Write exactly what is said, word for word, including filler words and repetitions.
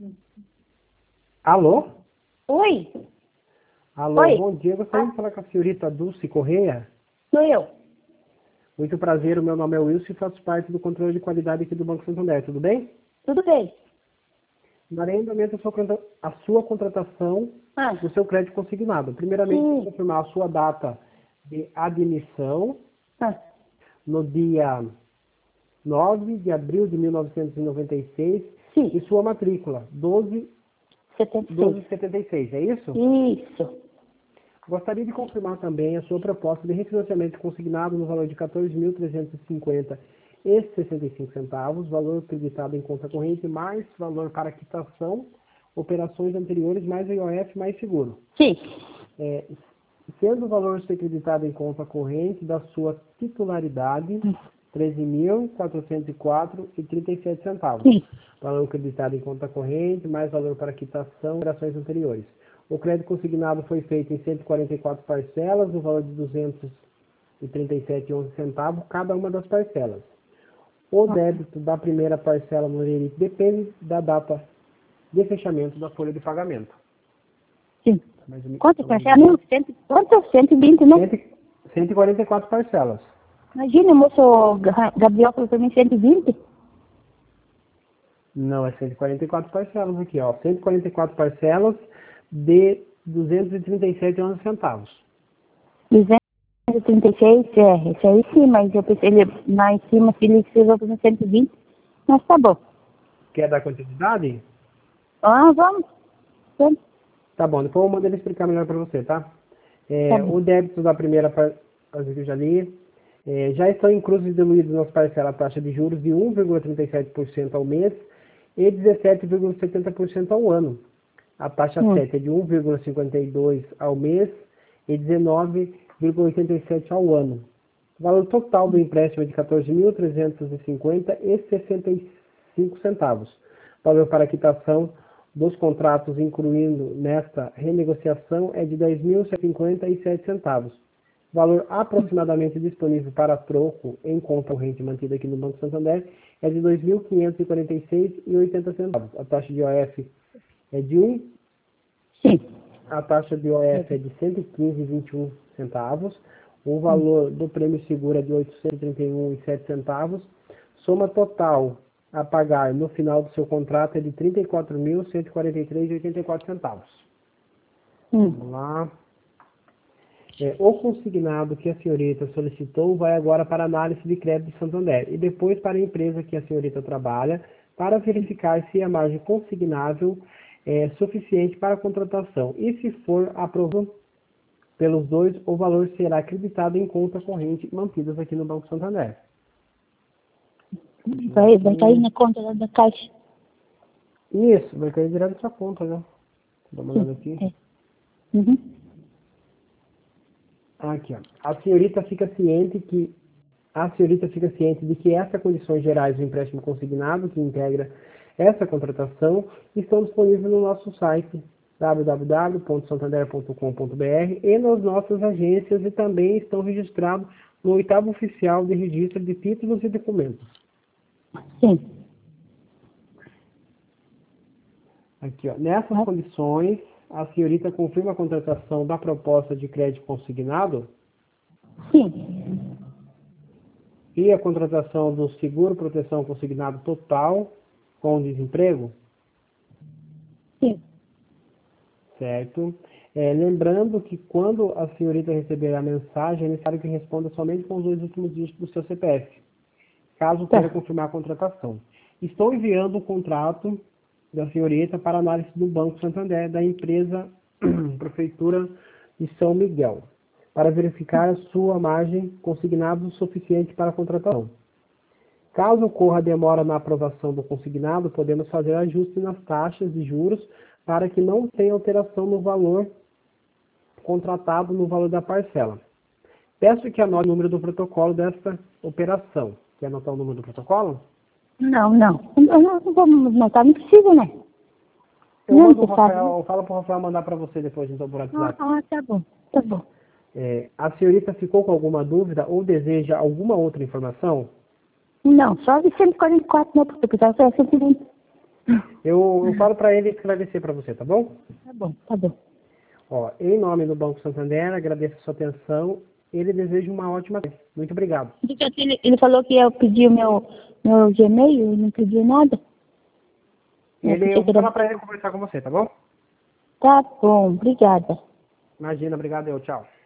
Alô? Oi, Alô, oi, bom dia. Gostaria de falar com a senhorita Dulce Correia. sou eu. Muito prazer, o meu nome é Wilson e faço parte do controle de qualidade aqui do Banco Santander, tudo bem? Tudo bem? Darei andamento à sua, contra- à sua contratação Ah, do seu crédito consignado. Primeiramente, vou sim. confirmar a sua data de admissão Ah, no dia nove de abril de mil novecentos e noventa e seis sim, e sua matrícula, doze setenta e seis. doze setenta e seis, é isso? Isso. Gostaria de confirmar também a sua proposta de refinanciamento consignado no valor de quatorze mil trezentos e cinquenta e sessenta e cinco centavos, valor creditado em conta corrente mais valor para quitação, operações anteriores mais I O F mais seguro. Sim, É, sendo o valor ser creditado em conta corrente da sua titularidade, treze mil quatrocentos e quatro e trinta e sete centavos. sim. Valor creditado em conta corrente, mais valor para quitação, operações anteriores. O crédito consignado foi feito em cento e quarenta e quatro parcelas, no valor de duzentos e trinta e sete vírgula onze centavos, cada uma das parcelas. O débito da primeira parcela no Lerite depende da data de fechamento da folha de pagamento. Sim. Mais ou menos- Quanto parcela? Cento, quanto? cento e vinte, né? cento e quarenta e quatro parcelas. Imagina, o moço Ga- Gabriel falou pra mim cento e vinte. Não, é cento e quarenta e quatro parcelas aqui, ó. cento e quarenta e quatro parcelas de duzentos e trinta e sete vírgula onze centavos. duzentos e trinta e seis, é, esse aí sim, mas eu pensei, ele, lá em cima, se ele precisou pra mim cento e vinte, mas tá bom. Quer dar quantidade? Ah, vamos. Vamos. Tá bom, depois eu mando ele explicar melhor para você, tá? Tá É, bom. o débito da primeira parcela que eu já li, é, já estão inclusos e diluídos nas parcelas a taxa de juros de um vírgula trinta e sete por cento ao mês e dezessete vírgula setenta por cento ao ano. A taxa Hum. sete é de um vírgula cinquenta e dois por cento ao mês e dezenove vírgula oitenta e sete por cento ao ano. O valor total do empréstimo é de quatorze mil trezentos e cinquenta e sessenta e cinco centavos. Valor para quitação dos contratos, incluindo nesta renegociação, é de dez mil cento e cinquenta e sete centavos. Valor aproximadamente disponível para troco em conta corrente mantida aqui no Banco Santander é de dois mil quinhentos e quarenta e seis reais e oitenta centavos. A taxa de I O F é de um, Sim. a taxa de I O F é de cento e quinze vírgula vinte e um centavos. O Hum. valor do prêmio seguro é de oitocentos e trinta e um vírgula sete centavos. Soma total a pagar no final do seu contrato é de trinta e quatro mil cento e quarenta e três reais e oitenta e quatro centavos. Hum. Vamos lá. É, o consignado que a senhorita solicitou vai agora para a análise de crédito do Santander e depois para a empresa que a senhorita trabalha para verificar se a margem consignável é suficiente para a contratação. E se for aprovado pelos dois, o valor será acreditado em conta corrente mantidas aqui no Banco Santander. Vai, vai cair na conta da, da caixa. Isso, vai cair direto na sua conta, né? Dá uma Sim. olhada aqui. É. Uhum. Aqui, ó. A senhorita fica ciente que a senhorita fica ciente de que essas condições gerais do empréstimo consignado, que integra essa contratação, estão disponíveis no nosso site w w w ponto santander ponto com ponto b r e nas nossas agências e também estão registrados no oitavo oficial de registro de títulos e documentos. Sim. Aqui, ó. Nessas Ah, condições, a senhorita confirma a contratação da proposta de crédito consignado sim. e a contratação do seguro proteção consignado total com desemprego, Sim. certo? É, lembrando que quando a senhorita receber a mensagem, é necessário que responda somente com os dois últimos dígitos do seu C P F, caso queira Tá. confirmar a contratação. Estou enviando o contrato da senhorita para análise do Banco Santander, da empresa Prefeitura de São Miguel, para verificar a sua margem consignado suficiente para a contratação. Caso ocorra demora na aprovação do consignado, podemos fazer ajuste nas taxas de juros para que não tenha alteração no valor contratado no valor da parcela. Peço que anote o número do protocolo desta operação. Quer anotar o número do protocolo? Não, não. Eu não, não vou notar, não precisa, né? Eu Não, mando o você sabe. Rafael, eu falo para o Rafael mandar para você depois, então, por Ah, WhatsApp. ah, tá bom. Tá bom. É, a senhorita ficou com alguma dúvida ou deseja alguma outra informação? Não, só de cento e quarenta e quatro, né? Porque eu precisava ser cento e vinte. Eu, eu falo para ele esclarecer para você, tá bom? Tá bom, tá bom. Ó, em nome do Banco Santander, agradeço a sua atenção. Ele deseja uma ótima tarde. Muito obrigado. Ele, ele falou que eu pedi o meu, meu Gmail e não pediu nada. Ele, eu vou falar para ele conversar com você, tá bom? Tá bom, obrigada. Imagina, obrigado eu, tchau.